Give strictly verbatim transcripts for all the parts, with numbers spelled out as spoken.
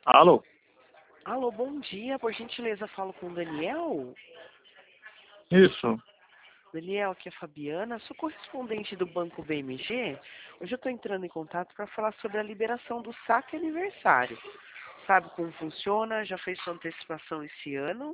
Alô? Alô, bom dia. Por gentileza, falo com o Daniel. Isso. Daniel, aqui é a Fabiana, sou correspondente do Banco B M G. Hoje eu estou entrando em contato para falar sobre a liberação do saque aniversário. Sabe como funciona? Já fez sua antecipação esse ano?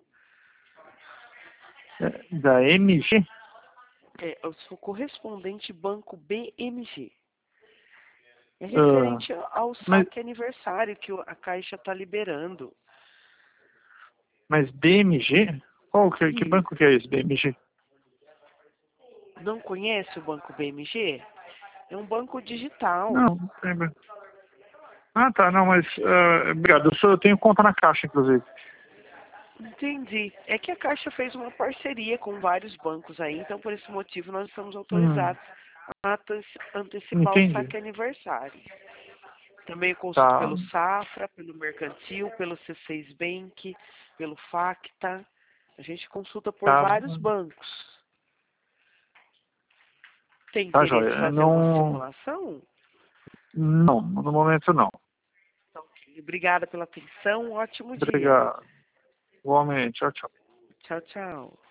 É, da M G? É, eu sou correspondente Banco B M G. É Ah, referente ao mas, saque aniversário que o- a Caixa está liberando. mas B M G? Qual que, que E banco que é esse, B M G? não conhece o Banco B M G? É um banco digital. Não, não lembro. Ah, tá, não, mas ah, obrigado. Eu, sou, eu tenho conta na Caixa, inclusive. Entendi. É que a Caixa fez uma parceria com vários bancos aí, então por esse motivo nós estamos Hum, autorizados a ante- antecipar o entendi. saque aniversário. Também eu consulto Tá, pelo Safra, pelo Mercantil, pelo C seis Bank, pelo Facta. A gente consulta por tá, vários bancos. Tem tá, interesse em joia. fazer uma Não, simulação? não, no momento não. Obrigada pela atenção, um ótimo dia. Obrigado. Igualmente, tchau, tchau. Tchau, tchau.